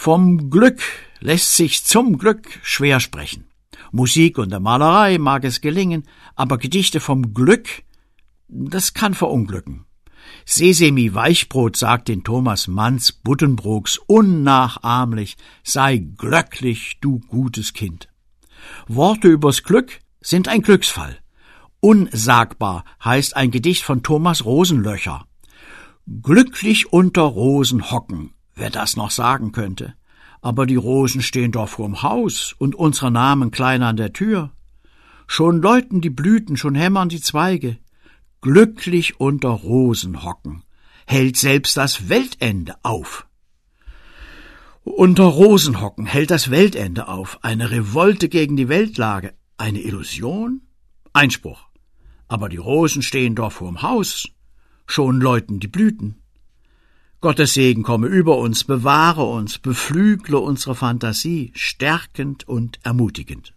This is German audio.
Vom Glück lässt sich zum Glück schwer sprechen. Musik und der Malerei mag es gelingen, aber Gedichte vom Glück, das kann verunglücken. Sesemi Weichbrot sagt den Thomas Manns Buddenbrooks unnachahmlich, sei glücklich, du gutes Kind. Worte übers Glück sind ein Glücksfall. Unsagbar heißt ein Gedicht von Thomas Rosenlöcher. Glücklich unter Rosen hocken, wer das noch sagen könnte. Aber die Rosen stehen doch vorm Haus und unsere Namen klein an der Tür. Schon läuten die Blüten, schon hämmern die Zweige. Glücklich unter Rosen hocken, hält selbst das Weltende auf. Unter Rosen hocken hält das Weltende auf, eine Revolte gegen die Weltlage, eine Illusion? Einspruch. Aber die Rosen stehen doch vorm Haus, schon läuten die Blüten. Gottes Segen komme über uns, bewahre uns, beflügle unsere Fantasie, stärkend und ermutigend.